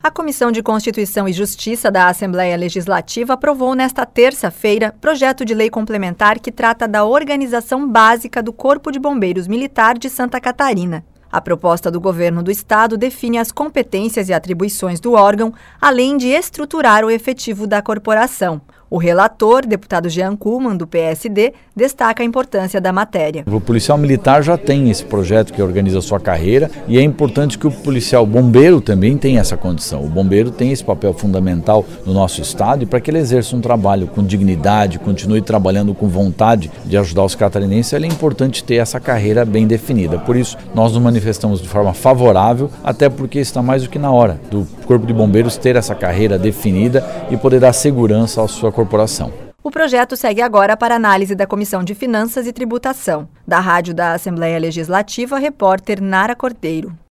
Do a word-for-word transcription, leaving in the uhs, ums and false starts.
A Comissão de Constituição e Justiça da Assembleia Legislativa aprovou nesta terça-feira projeto de lei complementar que trata da organização básica do Corpo de Bombeiros Militar de Santa Catarina. A proposta do governo do estado define as competências e atribuições do órgão, além de estruturar o efetivo da corporação. O relator, deputado Jean Kuhlmann, do P S D, destaca a importância da matéria. O policial militar já tem esse projeto que organiza a sua carreira e é importante que o policial bombeiro também tenha essa condição. O bombeiro tem esse papel fundamental no nosso estado e para que ele exerça um trabalho com dignidade, continue trabalhando com vontade de ajudar os catarinenses, é importante ter essa carreira bem definida. Por isso, nós nos manifestamos de forma favorável, até porque está mais do que na hora do Corpo de Bombeiros ter essa carreira definida e poder dar segurança à sua corporação. O projeto segue agora para análise da Comissão de Finanças e Tributação. Da Rádio da Assembleia Legislativa, repórter Nara Cordeiro.